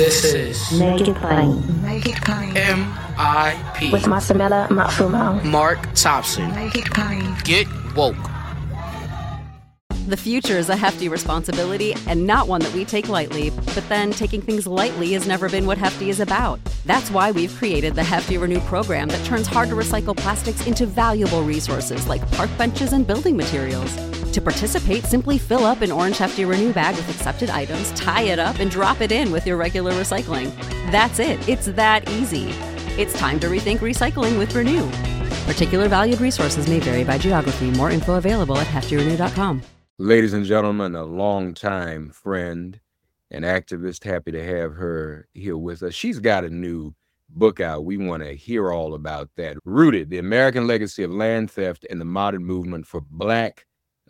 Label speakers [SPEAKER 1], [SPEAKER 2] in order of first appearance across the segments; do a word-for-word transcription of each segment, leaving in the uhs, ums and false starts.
[SPEAKER 1] This is
[SPEAKER 2] Make It Plain.
[SPEAKER 3] Make It Plain.
[SPEAKER 1] M I P
[SPEAKER 2] With Masamela Matfumo.
[SPEAKER 1] Mark Thompson.
[SPEAKER 3] Make It Plain.
[SPEAKER 1] Get woke.
[SPEAKER 4] The future is a hefty responsibility and not one that we take lightly. But then taking things lightly has never been what Hefty is about. That's why we've created the Hefty Renew program that turns hard-to-recycle plastics into valuable resources like park benches and building materials. To participate, simply fill up an orange Hefty Renew bag with accepted items, tie it up, and drop it in with your regular recycling. That's it. It's that easy. It's time to rethink recycling with Renew. Particular valued resources may vary by geography. More info available at hefty renew dot com.
[SPEAKER 5] Ladies and gentlemen, a longtime friend and activist, happy to have her here with us. She's got a new book out. We want to hear all about that. Rooted, The American Legacy of Land Theft and the Modern Movement for Black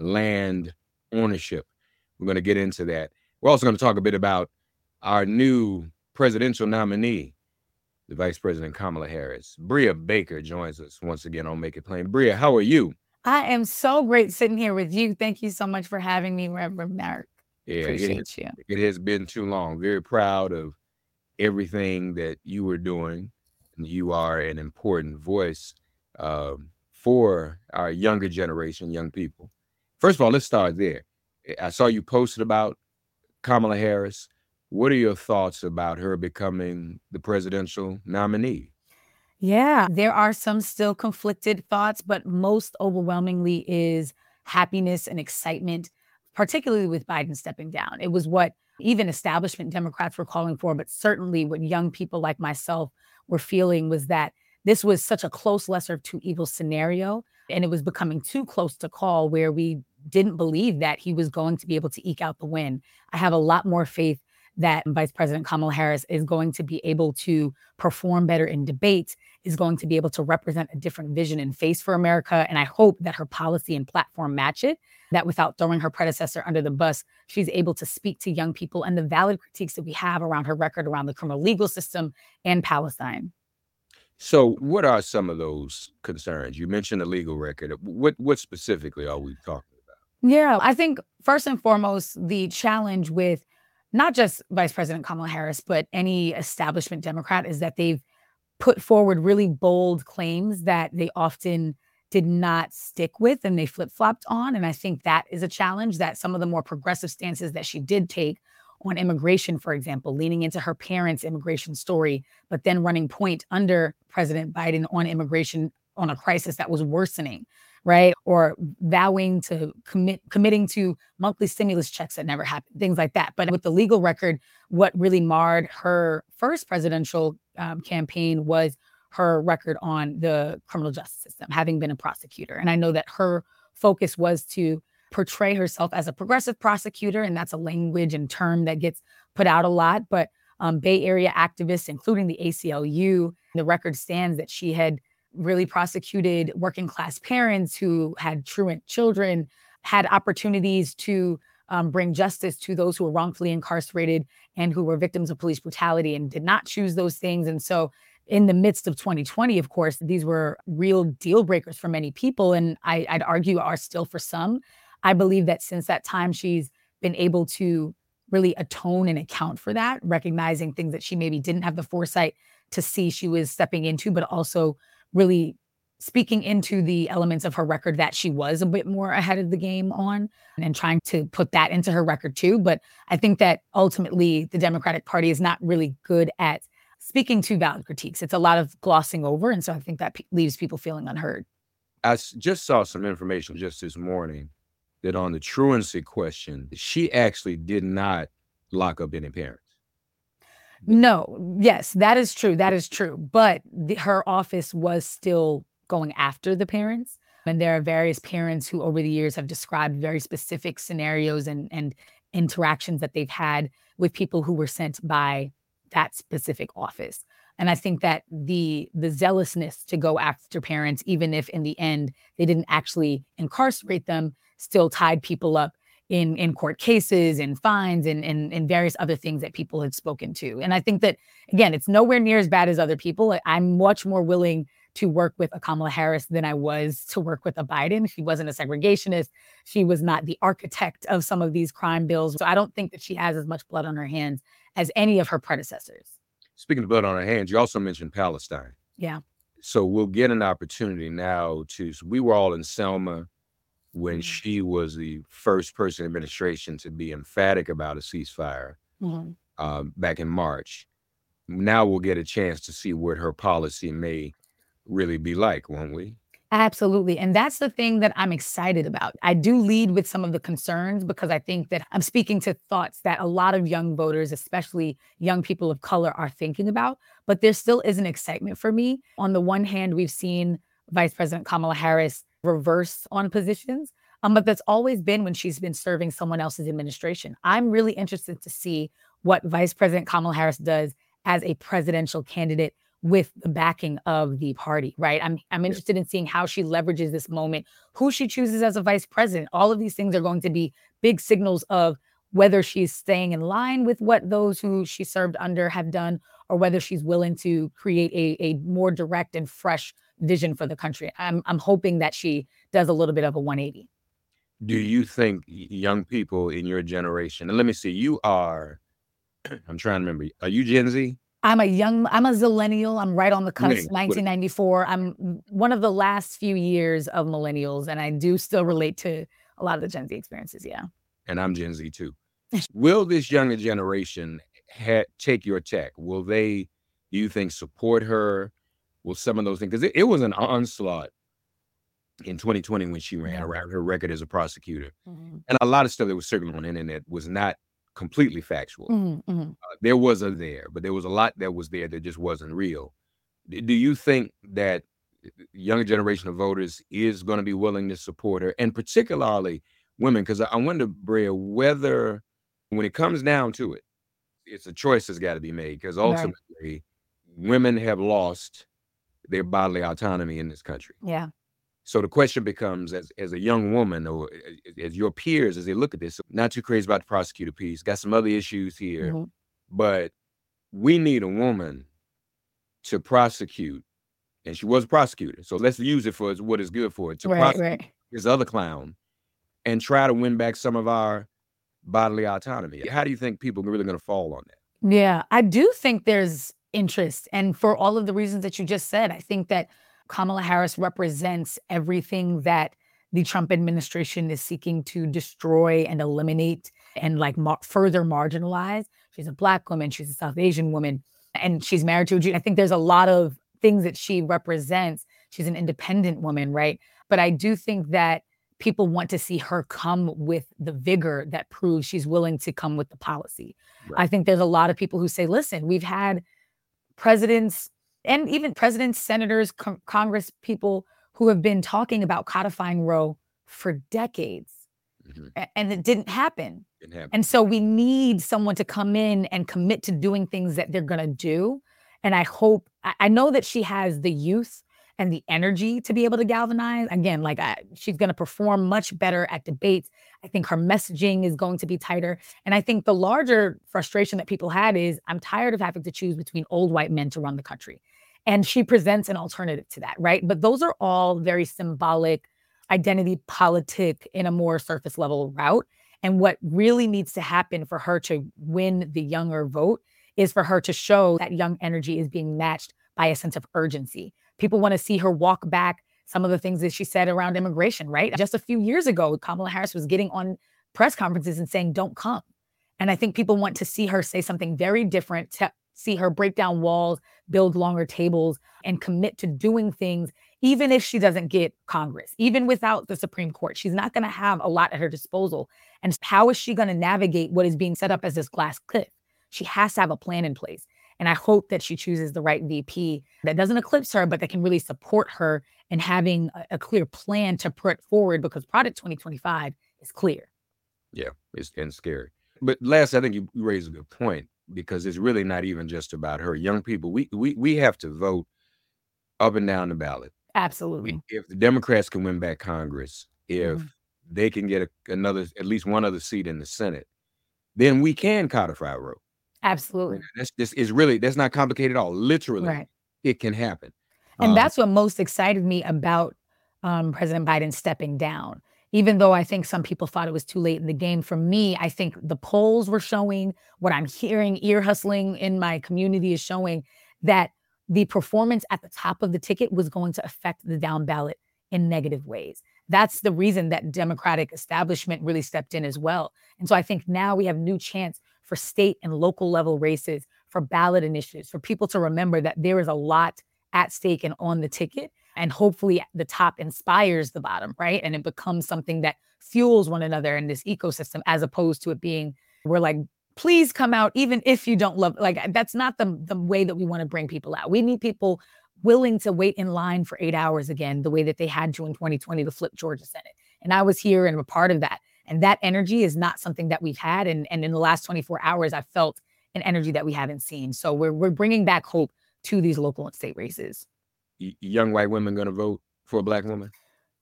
[SPEAKER 5] Land Ownership. We're going to get into that. We're also going to talk a bit about our new presidential nominee, the Vice President Kamala Harris. Bria Baker joins us once again on Make It Plain. Bria, how are you?
[SPEAKER 6] I am so great sitting here with you. Thank you so much for having me, Reverend Mark.
[SPEAKER 5] Yeah,
[SPEAKER 6] Appreciate
[SPEAKER 5] it,
[SPEAKER 6] you.
[SPEAKER 5] It has been too long. Very proud of everything that you were doing. You are an important voice um, for our younger generation, young people. First of all, let's start there. I saw you posted about Kamala Harris. What are your thoughts about her becoming the presidential nominee?
[SPEAKER 6] Yeah, there are some still conflicted thoughts, but most overwhelmingly is happiness and excitement, particularly with Biden stepping down. It was what even establishment Democrats were calling for, but certainly what young people like myself were feeling was that this was such a close lesser of two evils scenario, and it was becoming too close to call where we didn't believe that he was going to be able to eke out the win. I have a lot more faith that Vice President Kamala Harris is going to be able to perform better in debates, is going to be able to represent a different vision and face for America. And I hope that her policy and platform match it, that without throwing her predecessor under the bus, she's able to speak to young people and the valid critiques that we have around her record around the criminal legal system and Palestine.
[SPEAKER 5] So what are some of those concerns? You mentioned the legal record. What, what specifically are we talking about?
[SPEAKER 6] Yeah, I think first and foremost, the challenge with not just Vice President Kamala Harris, but any establishment Democrat is that they've put forward really bold claims that they often did not stick with and they flip-flopped on. And I think that is a challenge, that some of the more progressive stances that she did take on immigration, for example, leaning into her parents' immigration story, but then running point under President Biden on immigration on a crisis that was worsening, right? Or vowing to commit, committing to monthly stimulus checks that never happened, things like that. But with the legal record, what really marred her first presidential um, campaign was her record on the criminal justice system, having been a prosecutor. And I know that her focus was to portray herself as a progressive prosecutor, and that's a language and term that gets put out a lot. But um, Bay Area activists, including the A C L U, the record stands that she had really prosecuted working class parents who had truant children, had opportunities to um, bring justice to those who were wrongfully incarcerated and who were victims of police brutality and did not choose those things. And so in the midst of twenty twenty, of course, these were real deal breakers for many people. And I, I'd argue are still for some. I believe that since that time, she's been able to really atone and account for that, recognizing things that she maybe didn't have the foresight to see she was stepping into, but also really speaking into the elements of her record that she was a bit more ahead of the game on and trying to put that into her record too. But I think that ultimately the Democratic Party is not really good at speaking to valid critiques. It's a lot of glossing over. And so I think that pe- leaves people feeling unheard.
[SPEAKER 5] I s- just saw some information just this morning that on the truancy question, she actually did not lock up any parents.
[SPEAKER 6] No, yes, that is true. That is true. But the, her office was still going after the parents. And there are various parents who over the years have described very specific scenarios and, and interactions that they've had with people who were sent by that specific office. And I think that the the zealousness to go after parents, even if in the end they didn't actually incarcerate them, still tied people up in, in court cases and fines and, and, and various other things that people had spoken to. And I think that, again, it's nowhere near as bad as other people. I'm much more willing to work with a Kamala Harris than I was to work with a Biden. She wasn't a segregationist. She was not the architect of some of these crime bills. So I don't think that she has as much blood on her hands as any of her predecessors.
[SPEAKER 5] Speaking of blood on her hands, you also mentioned Palestine.
[SPEAKER 6] Yeah.
[SPEAKER 5] So we'll get an opportunity now to, so we were all in Selma when
[SPEAKER 6] Mm-hmm.
[SPEAKER 5] she was the first person in administration to be emphatic about a ceasefire
[SPEAKER 6] Mm-hmm.
[SPEAKER 5] um, back in March. Now we'll get a chance to see what her policy may really be like, won't we?
[SPEAKER 6] Absolutely. And that's the thing that I'm excited about. I do lead with some of the concerns because I think that I'm speaking to thoughts that a lot of young voters, especially young people of color, are thinking about. But there still is an excitement for me. On the one hand, we've seen Vice President Kamala Harris reverse on positions, um, but that's always been when she's been serving someone else's administration. I'm really interested to see what Vice President Kamala Harris does as a presidential candidate with the backing of the party, right? I'm I'm interested in seeing how she leverages this moment, who she chooses as a vice president. All of these things are going to be big signals of whether she's staying in line with what those who she served under have done, or whether she's willing to create a, a more direct and fresh vision for the country. I'm I'm hoping that she does a little bit of a one eighty.
[SPEAKER 5] Do you think y- young people in your generation, and let me see, you are, I'm trying to remember, are you Gen Z?
[SPEAKER 6] I'm a young, I'm a zillennial. I'm right on the
[SPEAKER 5] Millennial.
[SPEAKER 6] cusp,
[SPEAKER 5] What-
[SPEAKER 6] nineteen ninety-four. I'm one of the last few years of millennials, and I do still relate to a lot of the Gen Z experiences. Yeah.
[SPEAKER 5] And I'm Gen Z too. Will this younger generation ha- take your tech? Will they, do you think, support her? Will some of those things, because it, it was an onslaught in twenty twenty when she ran
[SPEAKER 6] Yeah.
[SPEAKER 5] around her record as a prosecutor.
[SPEAKER 6] Mhm.
[SPEAKER 5] And a lot of stuff that was circulating on the internet was not completely factual.
[SPEAKER 6] Mhm, mhm.
[SPEAKER 5] Uh, there was a there, but there was a lot that was there that just wasn't real. D- Do you think that the younger generation of voters is going to be willing to support her, and particularly women? Because I I wonder, Brea, whether when it comes down to it, it's a choice that's got to be made, because
[SPEAKER 6] Right.
[SPEAKER 5] ultimately women have lost their bodily autonomy in this country.
[SPEAKER 6] Yeah.
[SPEAKER 5] So the question becomes, as as a young woman, or a- as your peers, as they look at this, not too crazy about the prosecutor piece, got some other issues here,
[SPEAKER 6] Mhm.
[SPEAKER 5] but we need a woman to prosecute, and she was a prosecutor. So let's use it for what is good for it, to
[SPEAKER 6] Right,
[SPEAKER 5] prosecute
[SPEAKER 6] right.
[SPEAKER 5] this other clown and try to win back some of our bodily autonomy. How do you think people are really going to fall on that?
[SPEAKER 6] Yeah, I do think there's interest. And for all of the reasons that you just said, I think that Kamala Harris represents everything that the Trump administration is seeking to destroy and eliminate and like mar- further marginalize. She's a Black woman, she's a South Asian woman, and she's married to a Jew. I think there's a lot of things that she represents. She's an independent woman, right? But I do think that people want to see her come with the vigor that proves she's willing to come with the policy.
[SPEAKER 5] Right.
[SPEAKER 6] I think there's a lot of people who say, listen, we've had presidents and even presidents, senators, con- Congress people who have been talking about codifying Roe for decades,
[SPEAKER 5] Mhm.
[SPEAKER 6] a- and it didn't happen.
[SPEAKER 5] Didn't happen.
[SPEAKER 6] And so we need someone to come in and commit to doing things that they're going to do. And I hope, I, I know that she has the youth and the energy to be able to galvanize. Again, like I, she's going to perform much better at debates. I think her messaging is going to be tighter. And I think the larger frustration that people had is I'm tired of having to choose between old white men to run the country. And she presents an alternative to that, right? But those are all very symbolic, identity politic in a more surface level route. And what really needs to happen for her to win the younger vote is for her to show that young energy is being matched by a sense of urgency. People want to see her walk back some of the things that she said around immigration, right? Just a few years ago, Kamala Harris was getting on press conferences and saying, don't come. And I think people want to see her say something very different, to see her break down walls, build longer tables, and commit to doing things, even if she doesn't get Congress, even without the Supreme Court. She's not going to have a lot at her disposal. And how is she going to navigate what is being set up as this glass cliff? She has to have a plan in place. And I hope that she chooses the right V P that doesn't eclipse her, but that can really support her in having a, a clear plan to put forward, because Project twenty twenty-five is clear.
[SPEAKER 5] Yeah, it's and scary. But last, I think you you raised a good point, because it's really not even just about her. Young people, we we we have to vote up and down the ballot.
[SPEAKER 6] Absolutely.
[SPEAKER 5] We, if the Democrats can win back Congress, if
[SPEAKER 6] Mhm.
[SPEAKER 5] they can get a, another, at least one other seat in the Senate, then we can codify Roe.
[SPEAKER 6] Absolutely.
[SPEAKER 5] That's this is really that's not complicated at all. Literally,
[SPEAKER 6] Right.
[SPEAKER 5] it can happen.
[SPEAKER 6] And
[SPEAKER 5] Um,
[SPEAKER 6] that's what most excited me about um, President Biden stepping down. Even though I think some people thought it was too late in the game, for me, I think the polls were showing, what I'm hearing, ear hustling in my community is showing that the performance at the top of the ticket was going to affect the down ballot in negative ways. That's the reason that Democratic establishment really stepped in as well. And so I think now we have new chance for state and local level races, for ballot initiatives, for people to remember that there is a lot at stake and on the ticket. And hopefully the top inspires the bottom, right? And it becomes something that fuels one another in this ecosystem, as opposed to it being, we're like, please come out, even if you don't love, like, that's not the, the way that we want to bring people out. We need people willing to wait in line for eight hours again, the way that they had to in twenty twenty to flip Georgia Senate. And I was here and a part of that. And that energy is not something that we've had. And, and in the last twenty-four hours, I felt an energy that we haven't seen. So we're, we're bringing back hope to these local and state races.
[SPEAKER 5] y- young white women going to vote for a black woman?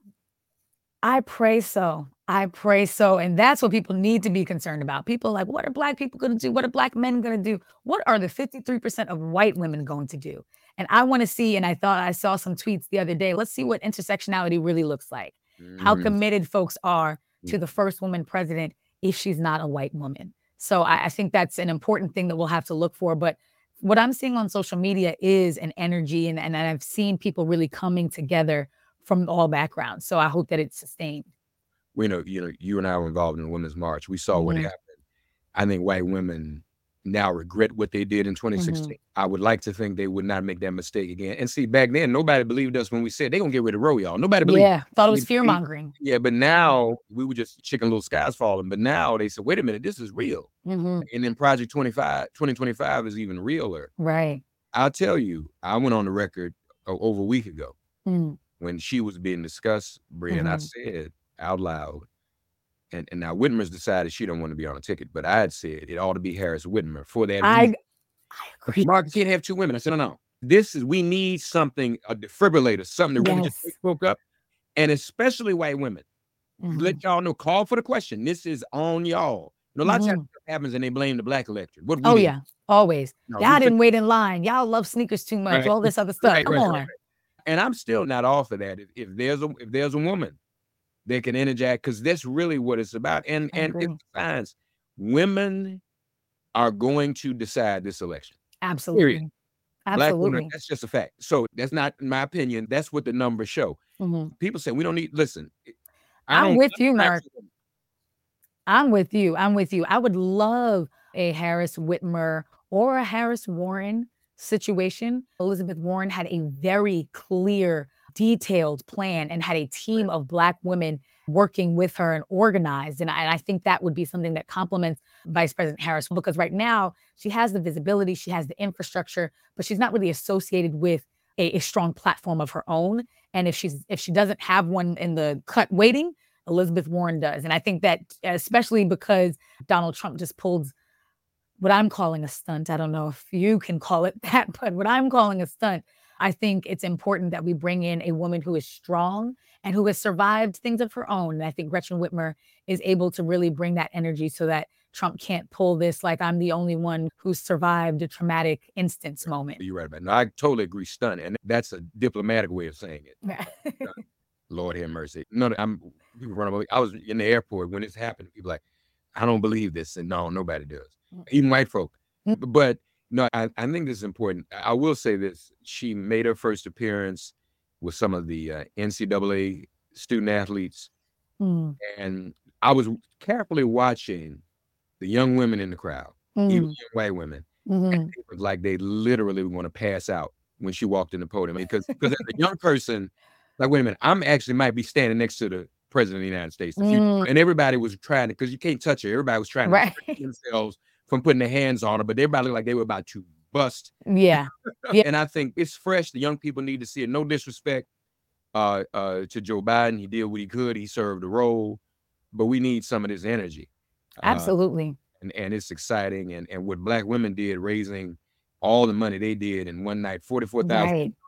[SPEAKER 6] I pray so. I pray so. And that's what people need to be concerned about. People are like, what are black people going to do? What are black men going to do? What are the fifty-three percent of white women going to do? And I want to see, and I thought I saw some tweets the other day, let's see what intersectionality really looks like. How
[SPEAKER 5] Mhm.
[SPEAKER 6] committed folks are to the first woman president if she's not a white woman. So I, I think that's an important thing that we'll have to look for. But what I'm seeing on social media is an energy, and, and I've seen people really coming together from all backgrounds. So I hope that it's sustained.
[SPEAKER 5] We know, you know, you and I were involved in the Women's March. We saw what
[SPEAKER 6] Mhm.
[SPEAKER 5] happened. I think white women now regret what they did in twenty sixteen. I would like to think they would not make that mistake again. And see, back then, nobody believed us when we said they're going to get rid of Roe, y'all. Nobody believed.
[SPEAKER 6] Yeah, thought it was
[SPEAKER 5] We-
[SPEAKER 6] fear mongering.
[SPEAKER 5] Yeah, but now we were just chicken little skies falling. But now they said, wait a minute, this is real.
[SPEAKER 6] hmm
[SPEAKER 5] And then Project twenty-five, twenty twenty-five is even realer.
[SPEAKER 6] Right.
[SPEAKER 5] I'll tell you, I went on the record o- over a week ago
[SPEAKER 6] Mm.
[SPEAKER 5] when she was being discussed, Brie, and I
[SPEAKER 6] Mhm.
[SPEAKER 5] said out loud, and, and now Whitmer's decided she don't want to be on a ticket, but I had said it ought to be Harris Whitmer for that
[SPEAKER 6] I,
[SPEAKER 5] reason.
[SPEAKER 6] I agree.
[SPEAKER 5] Mark can't have two women. I said, no, no. This is, we need something, a defibrillator, something to really just
[SPEAKER 6] Yes.
[SPEAKER 5] wake folk up, and especially white women.
[SPEAKER 6] Mhm.
[SPEAKER 5] Let y'all know, call for the question. This is on y'all. You know, a lot of times
[SPEAKER 6] Mhm.
[SPEAKER 5] stuff happens and they blame the black electorate. What we
[SPEAKER 6] Oh,
[SPEAKER 5] did.
[SPEAKER 6] yeah. Always.
[SPEAKER 5] No,
[SPEAKER 6] Y'all
[SPEAKER 5] we
[SPEAKER 6] didn't wait in line. Y'all love sneakers too much.
[SPEAKER 5] Right.
[SPEAKER 6] All this other stuff.
[SPEAKER 5] Right,
[SPEAKER 6] Come
[SPEAKER 5] right,
[SPEAKER 6] on.
[SPEAKER 5] right, right. And I'm still not off of that. If, if there's a if there's a woman that can interject, because that's really what it's about. And
[SPEAKER 6] I
[SPEAKER 5] and
[SPEAKER 6] agree.
[SPEAKER 5] it's science. Women are going to decide this election.
[SPEAKER 6] Absolutely.
[SPEAKER 5] Black women,
[SPEAKER 6] Absolutely.
[SPEAKER 5] that's just a fact. So that's not in my opinion. That's what the numbers show.
[SPEAKER 6] Mhm.
[SPEAKER 5] People say we don't need. Listen, I
[SPEAKER 6] I'm
[SPEAKER 5] don't.
[SPEAKER 6] with
[SPEAKER 5] I'm
[SPEAKER 6] you,
[SPEAKER 5] not
[SPEAKER 6] Mark.
[SPEAKER 5] for-
[SPEAKER 6] I'm with you. I'm with you. I would love a Harris Whitmer or a Harris Warren situation. Elizabeth Warren had a very clear, detailed plan and had a team of Black women working with her and organized. And I, and I think that would be something that complements Vice President Harris, because right now she has the visibility, she has the infrastructure, but she's not really associated with a, a strong platform of her own. And if she's if she doesn't have one in the cut waiting, Elizabeth Warren does. And I think that especially because Donald Trump just pulled what I'm calling a stunt. I don't know if you can call it that, but what I'm calling a stunt, I think it's important that we bring in a woman who is strong and who has survived things of her own. And I think Gretchen Whitmer is able to really bring that energy so that Trump can't pull this like I'm the only one who survived a traumatic instance moment.
[SPEAKER 5] You're right about it. No, I totally agree. Stunt, and that's a diplomatic way of saying it. Lord have mercy. No, I'm people run away. I was in the airport when this happened. People like, I don't believe this, and no, nobody does. Even white folk.
[SPEAKER 6] Mm.
[SPEAKER 5] But no, I, I think this is important. I will say this: she made her first appearance with some of the uh, N C double A student athletes,
[SPEAKER 6] Mm,
[SPEAKER 5] and I was carefully watching the young women in the crowd, even
[SPEAKER 6] mm,
[SPEAKER 5] young white women.
[SPEAKER 6] mhm.
[SPEAKER 5] And it was like they literally were going to pass out when she walked in the podium, because because as a young person, like, wait a minute, I'm actually might be standing next to the president of the United States, the future.
[SPEAKER 6] Mm.
[SPEAKER 5] And everybody was trying to, because you can't touch her. Everybody was trying to
[SPEAKER 6] Right.
[SPEAKER 5] restrict themselves from putting their hands on her, but everybody looked like they were about to bust.
[SPEAKER 6] Yeah. Yeah.
[SPEAKER 5] And I think it's fresh. The young people need to see it. No disrespect uh, uh, to Joe Biden. He did what he could. He served the role, but we need some of this energy. Uh,
[SPEAKER 6] Absolutely.
[SPEAKER 5] and, and it's exciting. And, and what Black women did, raising all the money they did in one night, forty-four thousand
[SPEAKER 6] Right.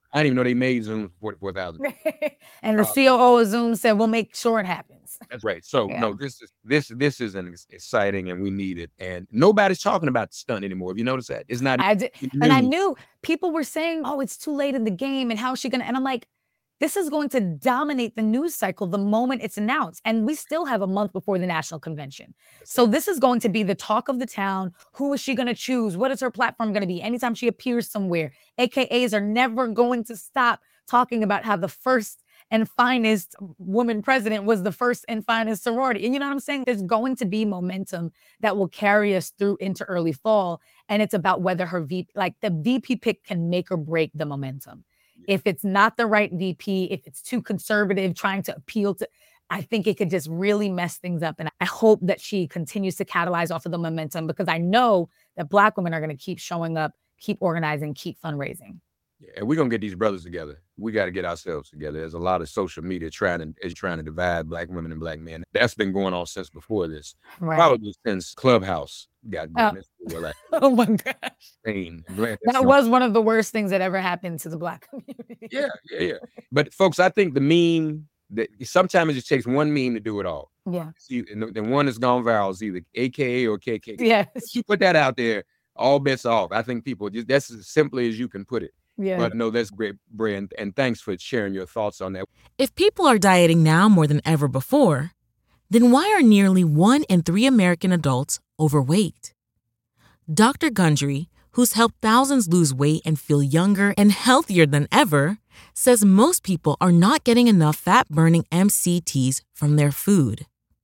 [SPEAKER 5] I didn't even know they made Zoom for forty-four thousand.
[SPEAKER 6] And the
[SPEAKER 5] Uh,
[SPEAKER 6] C O O of Zoom said, we'll make sure it happens.
[SPEAKER 5] That's right. So
[SPEAKER 6] Yeah.
[SPEAKER 5] no, this is this this is an ex- exciting, and we need it. And nobody's talking about the stunt anymore. Have you noticed that? It's not.
[SPEAKER 6] I did,
[SPEAKER 5] even
[SPEAKER 6] and I
[SPEAKER 5] news.
[SPEAKER 6] knew people were saying, oh, it's too late in the game. And how is she going to? And I'm like, this is going to dominate the news cycle the moment it's announced. And we still have a month before the national convention. So this is going to be the talk of the town. Who is she going to choose? What is her platform going to be? Anytime she appears somewhere, A K As are never going to stop talking about how the first and finest woman president was the first and finest sorority. And you know what I'm saying? There's going to be momentum that will carry us through into early fall. And it's about whether her V P, like the V P pick can make or break the momentum. If it's not the right V P, if it's too conservative, trying to appeal to, I think it could just really mess things up. And I hope that she continues to catalyze off of the momentum, because I know that Black women are going to keep showing up, keep organizing, keep fundraising.
[SPEAKER 5] Yeah, and we're gonna get these brothers together. We got to get ourselves together. There's a lot of social media trying to is trying to divide Black women and Black men. That's been going on since before this,
[SPEAKER 6] Right.
[SPEAKER 5] probably since Clubhouse got
[SPEAKER 6] Oh.
[SPEAKER 5] going. That's where, like,
[SPEAKER 6] Oh my gosh.
[SPEAKER 5] insane. Glad that's
[SPEAKER 6] That
[SPEAKER 5] not-
[SPEAKER 6] was one of the worst things that ever happened to the Black community.
[SPEAKER 5] Yeah, yeah, yeah. But folks, I think the meme that sometimes it just takes one meme to do it all.
[SPEAKER 6] Yeah.
[SPEAKER 5] See, and the, the one that's gone viral is either A K A or K K.
[SPEAKER 6] Yes.
[SPEAKER 5] If you put that out there, all bets off. I think people just that's as simply as you can put it.
[SPEAKER 6] Yeah.
[SPEAKER 5] But no, that's great, Bray, and, and thanks for sharing your thoughts on that.
[SPEAKER 3] If people are dieting now more than ever before, then why are nearly one in three American adults overweight? Doctor Gundry, who's helped thousands lose weight and feel younger and healthier than ever, says most people are not getting enough fat-burning M C Ts from their food.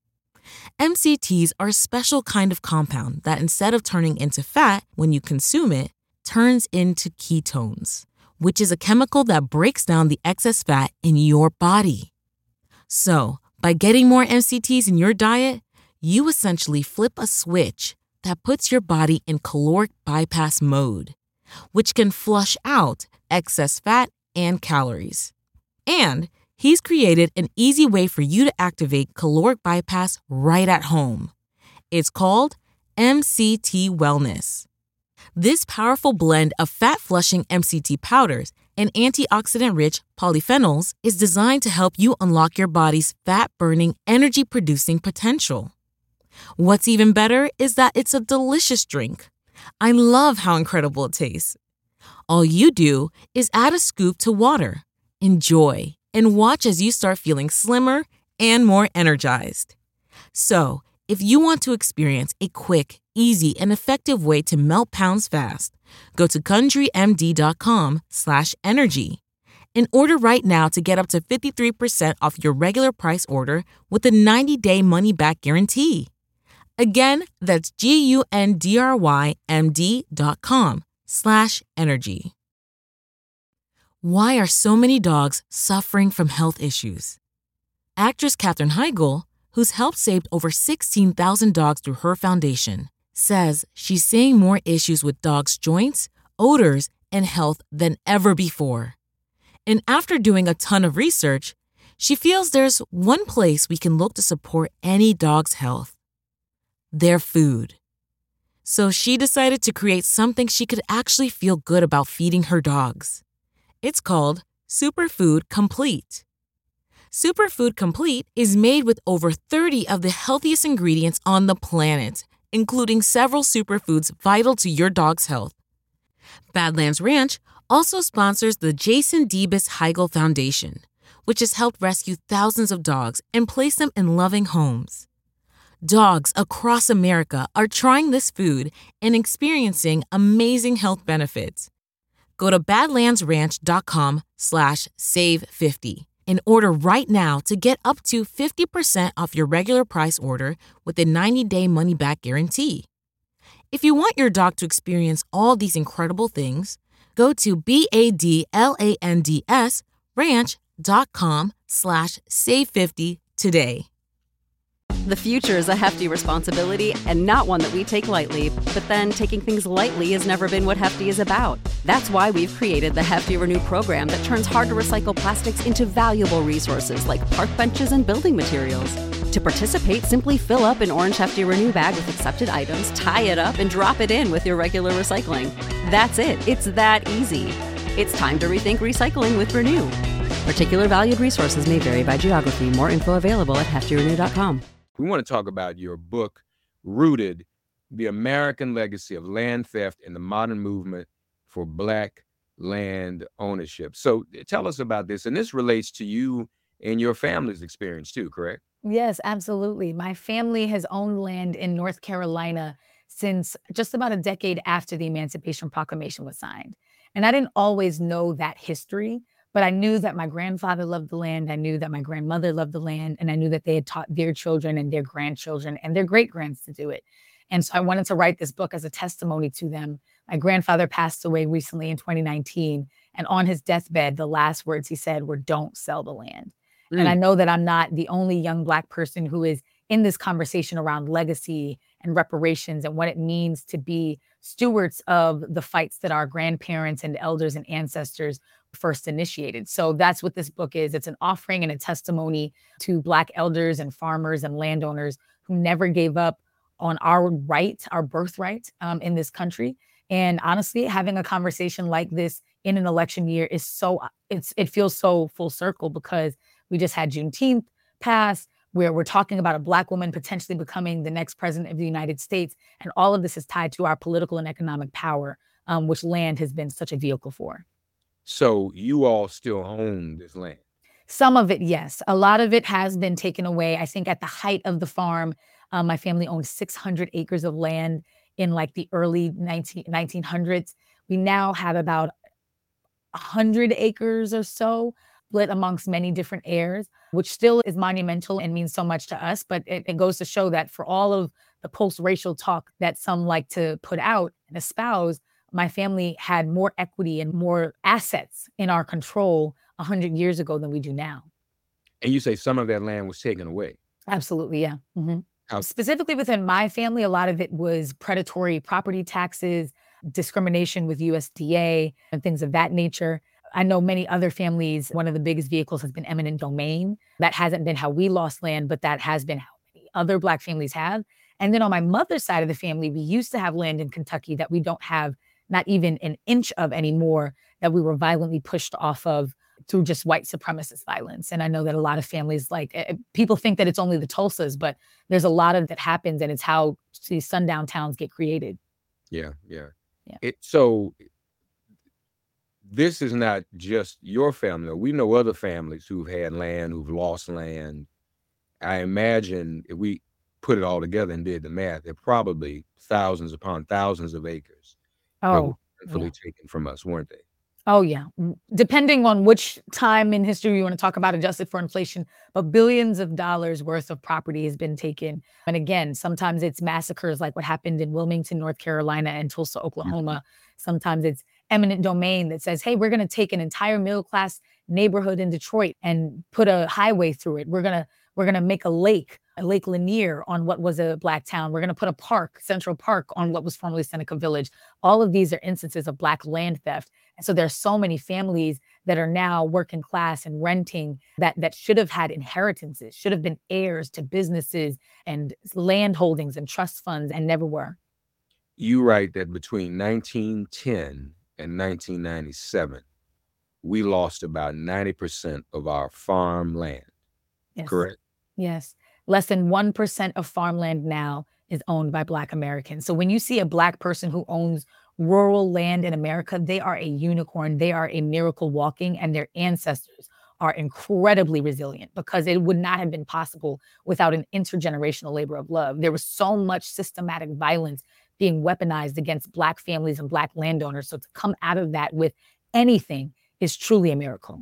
[SPEAKER 3] M C Ts are a special kind of compound that, instead of turning into fat when you consume it, turns into ketones, which is a chemical that breaks down the excess fat in your body. So, by getting more M C Ts in your diet, you essentially flip a switch that puts your body in caloric bypass mode, which can flush out excess fat and calories. And he's created an easy way for you to activate caloric bypass right at home. It's called M C T Wellness. This powerful blend of fat-flushing M C T powders and antioxidant-rich polyphenols is designed to help you unlock your body's fat-burning, energy-producing potential. What's even better is that it's a delicious drink. I love how incredible it tastes. All you do is add a scoop to water, enjoy, and watch as you start feeling slimmer and more energized. So, if you want to experience a quick, easy, and effective way to melt pounds fast, go to CountryMD.com slash energy and order right now to get up to fifty-three percent off your regular price order with a ninety-day money-back guarantee. Again, that's G-U-N-D-R-Y-M-D dot com slash energy. Why are so many dogs suffering from health issues? Actress Katherine Heigl, who's helped save over sixteen thousand dogs through her foundation, says she's seeing more issues with dogs' joints, odors, and health than ever before. And after doing a ton of research, she feels there's one place we can look to support any dog's health: their food. So she decided to create something she could actually feel good about feeding her dogs. It's called Superfood Complete. Superfood Complete is made with over thirty of the healthiest ingredients on the planet, including several superfoods vital to your dog's health. Badlands Ranch also sponsors the Jason Debus Heigl Foundation, which has helped rescue thousands of dogs and place them in loving homes. Dogs across America are trying this food and experiencing amazing health benefits. Go to badlandsranch.com slash save fifty and order right now to get up to fifty percent off your regular price order with a ninety-day money-back guarantee. If you want your dog to experience all these incredible things, go to B-A-D-L-A-N-D-S ranch.com slash save fifty today.
[SPEAKER 4] The future is a hefty responsibility and not one that we take lightly. But then taking things lightly has never been what Hefty is about. That's why we've created the Hefty Renew program that turns hard-to-recycle plastics into valuable resources like park benches and building materials. To participate, simply fill up an orange Hefty Renew bag with accepted items, tie it up, and drop it in with your regular recycling. That's it. It's that easy. It's time to rethink recycling with Renew. Particular valued resources may vary by geography. More info available at hefty renew dot com.
[SPEAKER 5] We want to talk about your book, Rooted, The American Legacy of Land Theft and the Modern Movement for Black Land Ownership. So tell us about this. And this relates to you and your family's experience too, correct?
[SPEAKER 6] Yes, absolutely. My family has owned land in North Carolina since just about a decade after the Emancipation Proclamation was signed. And I didn't always know that history, but I knew that my grandfather loved the land. I knew that my grandmother loved the land. And I knew that they had taught their children and their grandchildren and their great-grands to do it. And so I wanted to write this book as a testimony to them. My grandfather passed away recently in twenty nineteen. And on his deathbed, the last words he said were, "Don't sell the land." Mm. And I know that I'm not the only young Black person who is in this conversation around legacy and reparations and what it means to be stewards of the fights that our grandparents and elders and ancestors first initiated. So that's what this book is. It's an offering and a testimony to Black elders and farmers and landowners who never gave up on our right, our birthright um, in this country. And honestly, having a conversation like this in an election year is so, it's it feels so full circle because we just had Juneteenth pass, where we're talking about a Black woman potentially becoming the next president of the United States. And all of this is tied to our political and economic power, um, which land has been such a vehicle for.
[SPEAKER 5] So you all still own this land?
[SPEAKER 6] Some of it, yes. A lot of it has been taken away. I think at the height of the farm, um, my family owned six hundred acres of land in like the early nineteen hundreds. We now have about one hundred acres or so split amongst many different heirs, which still is monumental and means so much to us. But it, it goes to show that for all of the post-racial talk that some like to put out and espouse, my family had more equity and more assets in our control one hundred years ago than we do now.
[SPEAKER 5] And you say some of that land was taken away?
[SPEAKER 6] Absolutely, yeah. Mm-hmm.
[SPEAKER 5] How-
[SPEAKER 6] Specifically within my family, a lot of it was predatory property taxes, discrimination with U S D A, and things of that nature. I know many other families, one of the biggest vehicles has been eminent domain. That hasn't been how we lost land, but that has been how many other Black families have. And then on my mother's side of the family, we used to have land in Kentucky that we don't have not even an inch of anymore, that we were violently pushed off of through just white supremacist violence. And I know that a lot of families, like uh, people think that it's only the Tulsas, but there's a lot of that happens, and it's how these sundown towns get created.
[SPEAKER 5] Yeah, yeah.
[SPEAKER 6] Yeah.
[SPEAKER 5] It, so this is not just your family. We know other families who've had land, who've lost land. I imagine if we put it all together and did the math, there are probably thousands upon thousands of acres
[SPEAKER 6] Oh,
[SPEAKER 5] fully
[SPEAKER 6] yeah.
[SPEAKER 5] taken from us, weren't they?
[SPEAKER 6] Oh, yeah. Mm, Depending on which time in history you want to talk about, adjusted for inflation, but billions of dollars worth of property has been taken. And again, sometimes it's massacres like what happened in Wilmington, North Carolina, and Tulsa, Oklahoma. Sometimes it's eminent domain that says, hey, we're going to take an entire middle-class neighborhood in Detroit and put a highway through it. We're going to we're going to make a lake, a Lake Lanier on what was a Black town. We're going to put a park, Central Park, on what was formerly Seneca Village. All of these are instances of Black land theft. And so there's so many families that are now working class and renting that that should have had inheritances, should have been heirs to businesses and land holdings and trust funds, and never were.
[SPEAKER 5] You write that between nineteen ten and nineteen ninety-seven, we lost about ninety percent of our farmland,
[SPEAKER 6] Yes.
[SPEAKER 5] correct?
[SPEAKER 6] Yes. Less than one percent of farmland now is owned by Black Americans. So when you see a Black person who owns rural land in America, they are a unicorn. They are a miracle walking, and their ancestors are incredibly resilient, because it would not have been possible without an intergenerational labor of love. There was so much systematic violence being weaponized against Black families and Black landowners. So to come out of that with anything is truly a miracle.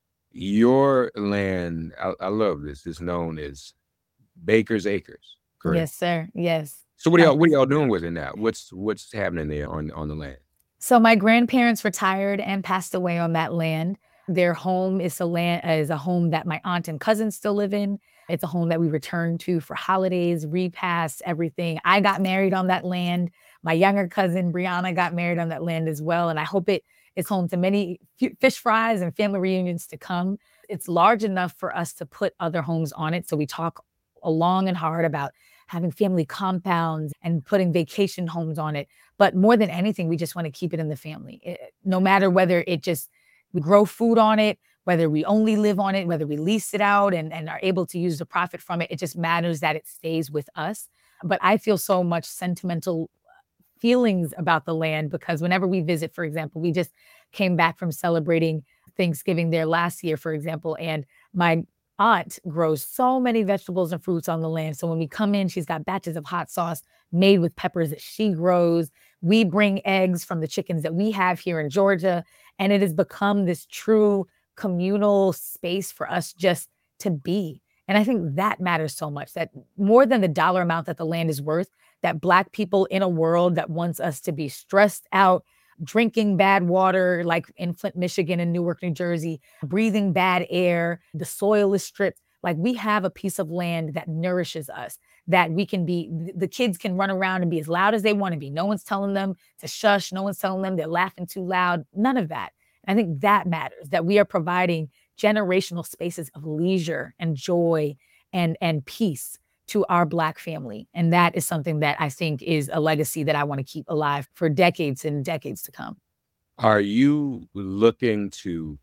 [SPEAKER 5] Your land, I, I love this, is known as Baker's Acres, correct?
[SPEAKER 6] Yes, sir. Yes.
[SPEAKER 5] So what are
[SPEAKER 6] Um,
[SPEAKER 5] y'all, what are y'all doing with it now? What's what's happening there on, on the land?
[SPEAKER 6] So my grandparents retired and passed away on that land. Their home is a land is a home that my aunt and cousins still live in. It's a home that we return to for holidays, repasts, everything. I got married on that land. My younger cousin Brianna got married on that land as well, and I hope it is home to many f- fish fries and family reunions to come. It's large enough for us to put other homes on it. So we talk long and hard about having family compounds and putting vacation homes on it. But more than anything, we just want to keep it in the family. It, no matter whether it just, we grow food on it, whether we only live on it, whether we lease it out and, and are able to use the profit from it, it just matters that it stays with us. But I feel so much sentimental feelings about the land because whenever we visit, for example, we just came back from celebrating Thanksgiving there last year, for example, and my aunt grows so many vegetables and fruits on the land. So when we come in, she's got batches of hot sauce made with peppers that she grows. We bring eggs from the chickens that we have here in Georgia, and it has become this true communal space for us just to be. And I think that matters so much, that more than the dollar amount that the land is worth, that Black people in a world that wants us to be stressed out, drinking bad water, like in Flint, Michigan and Newark, New Jersey, breathing bad air, the soil is stripped. Like we have a piece of land that nourishes us, that we can be, the kids can run around and be as loud as they want to be. No one's telling them to shush. No one's telling them they're laughing too loud. None of that. I think that matters, that we are providing generational spaces of leisure and joy and, and peace to our Black family. And that is something that I think is a legacy that I want to keep alive for decades and decades to come.
[SPEAKER 5] Are you looking to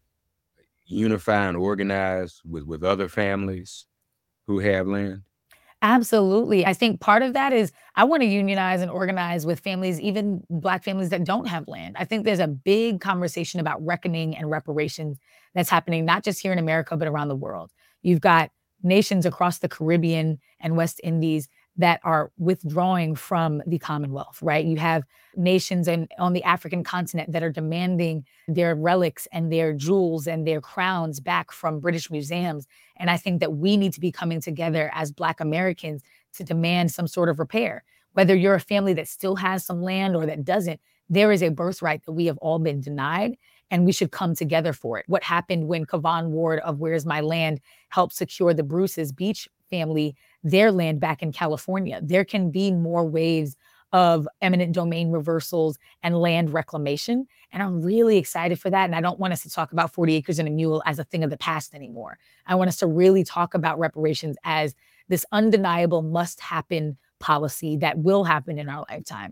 [SPEAKER 5] unify and organize with, with other families who have land?
[SPEAKER 6] Absolutely. I think part of that is I want to unionize and organize with families, even Black families that don't have land. I think there's a big conversation about reckoning and reparations that's happening, not just here in America, but around the world. You've got nations across the Caribbean and West Indies that are withdrawing from the Commonwealth, right? You have nations in, on the African continent that are demanding their relics and their jewels and their crowns back from British museums. And I think that we need to be coming together as Black Americans to demand some sort of repair. Whether you're a family that still has some land or that doesn't, there is a birthright that we have all been denied, and we should come together for it. What happened when Kavon Ward of Where's My Land helped secure the Bruce's Beach family their land back in California? There can be more waves of eminent domain reversals and land reclamation. And I'm really excited for that. And I don't want us to talk about forty acres and a mule as a thing of the past anymore. I want us to really talk about reparations as this undeniable must happen policy that will happen in our lifetime.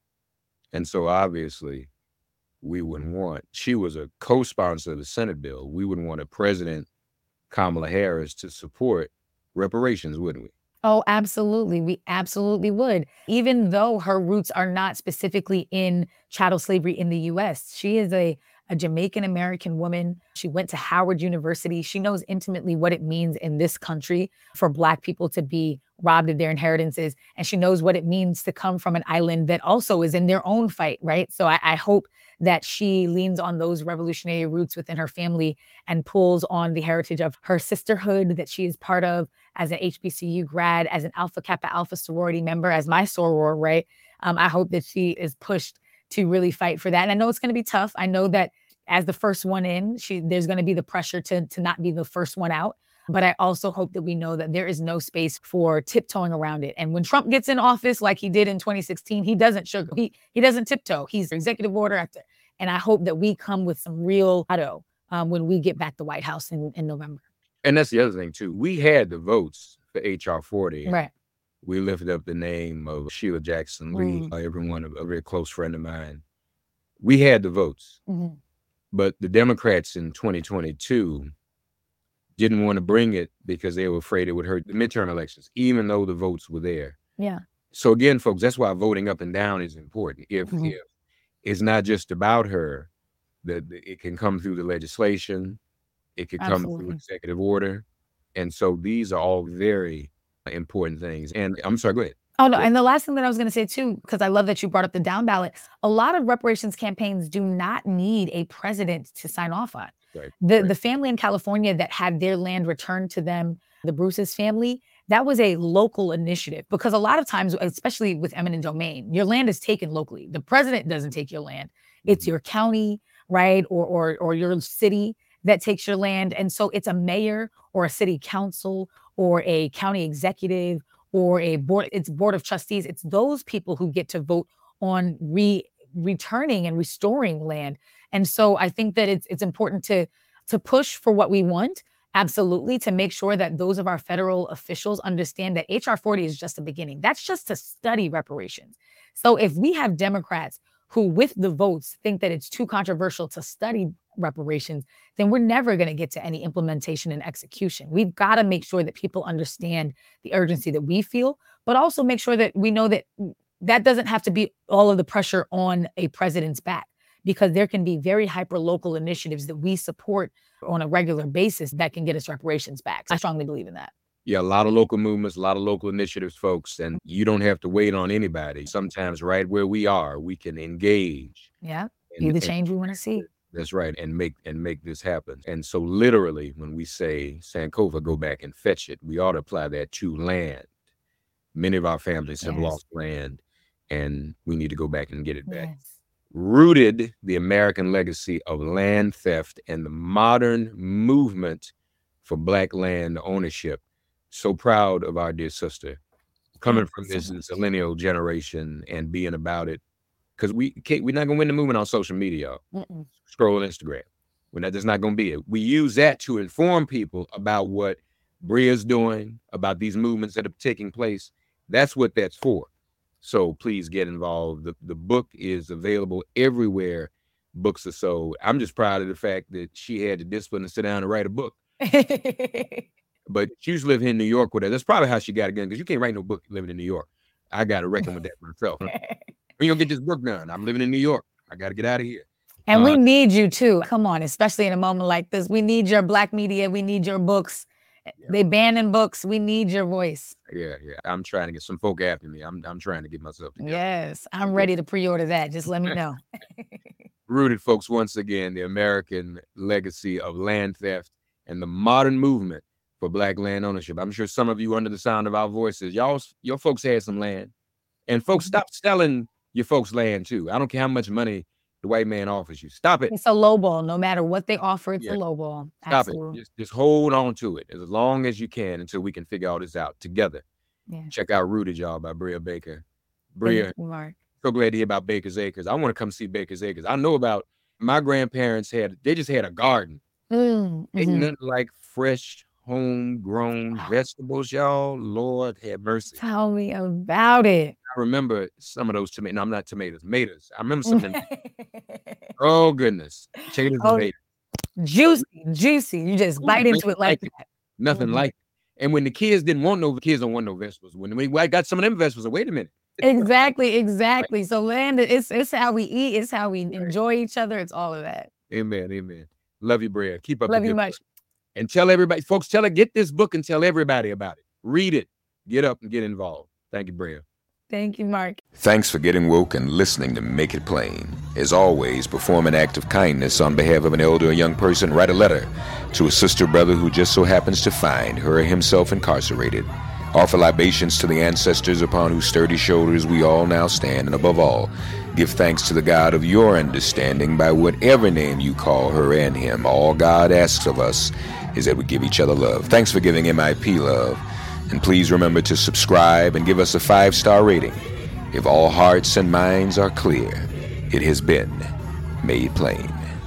[SPEAKER 5] And so obviously we wouldn't want, she was a co-sponsor of the Senate bill. We wouldn't want a President Kamala Harris to support reparations, wouldn't we?
[SPEAKER 6] Oh, absolutely. We absolutely would. Even though her roots are not specifically in chattel slavery in the U S, she is a, a Jamaican American woman. She went to Howard University. She knows intimately what it means in this country for Black people to be robbed of their inheritances. And she knows what it means to come from an island that also is in their own fight, right? So I, I hope that she leans on those revolutionary roots within her family and pulls on the heritage of her sisterhood that she is part of as an H B C U grad, as an Alpha Kappa Alpha sorority member, as my soror, right? Um, I hope that she is pushed to really fight for that. And I know it's going to be tough. I know that as the first one in, she there's going to be the pressure to, to not be the first one out. But I also hope that we know that there is no space for tiptoeing around it. And when Trump gets in office, like he did in twenty sixteen, he doesn't sugar, he, he doesn't tiptoe. He's executive order after. And I hope that we come with some real auto um, when we get back to White House in, in November.
[SPEAKER 5] And that's the other thing too. We had the votes for H R forty.
[SPEAKER 6] Right.
[SPEAKER 5] We lifted up the name of Sheila Jackson Lee,
[SPEAKER 6] Mm.
[SPEAKER 5] uh, everyone, a very close friend of mine. We had the votes,
[SPEAKER 6] Mhm.
[SPEAKER 5] but the Democrats in twenty twenty-two didn't want to bring it because they were afraid it would hurt the midterm elections, even though the votes were there.
[SPEAKER 6] Yeah.
[SPEAKER 5] So again, folks, that's why voting up and down is important. If,
[SPEAKER 6] Mhm.
[SPEAKER 5] if it's not just about her, that it can come through the legislation, it could come through
[SPEAKER 6] Absolutely.
[SPEAKER 5] executive order. And so these are all very important things. And I'm sorry, go ahead.
[SPEAKER 6] Oh, no.
[SPEAKER 5] Yeah.
[SPEAKER 6] And the last thing that I was going to say, too, because I love that you brought up the down ballot, a lot of reparations campaigns do not need a president to sign off on.
[SPEAKER 5] Right,
[SPEAKER 6] The,
[SPEAKER 5] right.
[SPEAKER 6] the family in California that had their land returned to them, the Bruce's family, that was a local initiative. Because a lot of times, especially with eminent domain, your land is taken locally. The president doesn't take your land. It's
[SPEAKER 5] Mhm.
[SPEAKER 6] your county, right? Or, or, or your city that takes your land. And so it's a mayor or a city council or a county executive or a board, it's board of trustees. It's those people who get to vote on re returning and restoring land. And so I think that it's it's important to to push for what we want Absolutely, to make sure that those of our federal officials understand that H R forty is just the beginning. That's just to study reparations. So if we have Democrats who, with the votes, think that it's too controversial to study reparations, then we're never going to get to any implementation and execution. We've got to make sure that people understand the urgency that we feel, but also make sure that we know that that doesn't have to be all of the pressure on a president's back, because there can be very hyper-local initiatives that we support on a regular basis that can get us reparations back. I strongly believe in that.
[SPEAKER 5] Yeah, a lot of local movements, a lot of local initiatives, folks, and you don't have to wait on anybody. Sometimes right where we are, we can engage.
[SPEAKER 6] Yeah,
[SPEAKER 5] and,
[SPEAKER 6] be the change we want to see.
[SPEAKER 5] That's right, and make and make this happen. And so literally, when we say, Sankofa, go back and fetch it, we ought to apply that to land. Many of our families have
[SPEAKER 6] Yes.
[SPEAKER 5] lost land, and we need to go back and get it back.
[SPEAKER 6] Yes.
[SPEAKER 5] Rooted the American legacy of land theft and the modern movement for Black land ownership. So proud of our dear sister coming from this millennial generation and being about it, because we can't, we're not gonna win the movement on social media.
[SPEAKER 6] Mm-mm.
[SPEAKER 5] Scroll Instagram. We're not, that's not gonna be it. We use that to inform people about what Brea's doing, about these movements that are taking place. That's what that's for. So please get involved. The, the book is available everywhere books are sold. I'm just proud of the fact that she had the discipline to sit down and write a book. But she used to live here in New York with her. That's probably how she got it done, because you can't write no book living in New York. I got to reckon with that myself. When you gonna get this book done? I'm living in New York. I got to get out of here.
[SPEAKER 6] And
[SPEAKER 5] Uh,
[SPEAKER 6] we need you too. Come on, especially in a moment like this. We need your Black media. We need your books. They banning books. We need your voice.
[SPEAKER 5] Yeah, yeah. I'm trying to get some folk after me. I'm I'm trying to get myself together.
[SPEAKER 6] Yes, I'm ready to pre-order that. Just let me know.
[SPEAKER 5] Rooted, folks, once again, the American legacy of land theft and the modern movement for Black land ownership. I'm sure some of you, under the sound of our voices, y'all, your folks had some land. And folks, stop selling your folks land too. I don't care how much money the white man offers you. Stop it.
[SPEAKER 6] It's a low ball. No matter what they offer, it's
[SPEAKER 5] Yeah.
[SPEAKER 6] a low ball.
[SPEAKER 5] Stop
[SPEAKER 6] Absolutely.
[SPEAKER 5] it. Just, just hold on to it as long as you can until we can figure all this out together.
[SPEAKER 6] Yeah.
[SPEAKER 5] Check out Rooted, y'all, by Brea Baker.
[SPEAKER 6] Thank
[SPEAKER 5] Brea,
[SPEAKER 6] you, Mark.
[SPEAKER 5] so glad to hear about Baker's Acres. I want to come see Baker's Acres. I know about my grandparents had, they just had a garden.
[SPEAKER 6] Mm,
[SPEAKER 5] Ain't
[SPEAKER 6] mhm.
[SPEAKER 5] nothing like fresh, homegrown vegetables, y'all. Lord have mercy.
[SPEAKER 6] Tell me about it.
[SPEAKER 5] I remember some of those tomatoes. No, I'm not tomatoes, tomatoes. I remember some of them. Oh, goodness. Check it out.
[SPEAKER 6] Oh, juicy, juicy. You just
[SPEAKER 5] Ooh,
[SPEAKER 6] bite into
[SPEAKER 5] nothing
[SPEAKER 6] it like
[SPEAKER 5] like it.
[SPEAKER 6] that.
[SPEAKER 5] Nothing
[SPEAKER 6] Mhm.
[SPEAKER 5] like it. And when the kids didn't want no, kids don't want no vegetables. When we I got some of them vegetables, wait a minute.
[SPEAKER 6] Exactly, exactly. So land, it's it's how we eat, it's how we enjoy each other. It's all of that.
[SPEAKER 5] Amen, amen. Love you, Brea. Keep up. the
[SPEAKER 6] Love you
[SPEAKER 5] good
[SPEAKER 6] much.
[SPEAKER 5] work. And tell everybody, folks, tell her, get this book and tell everybody about it. Read it. Get up and get involved. Thank you, Brea.
[SPEAKER 6] Thank you, Mark.
[SPEAKER 7] Thanks for getting woke and listening to Make It Plain. As always, perform an act of kindness on behalf of an elder or young person. Write a letter to a sister or brother who just so happens to find her or himself incarcerated. Offer libations to the ancestors upon whose sturdy shoulders we all now stand. And above all, give thanks to the God of your understanding by whatever name you call her and him. All God asks of us is that we give each other love. Thanks for giving M I P love. And please remember to subscribe and give us a five-star rating. If all hearts and minds are clear, it has been made plain.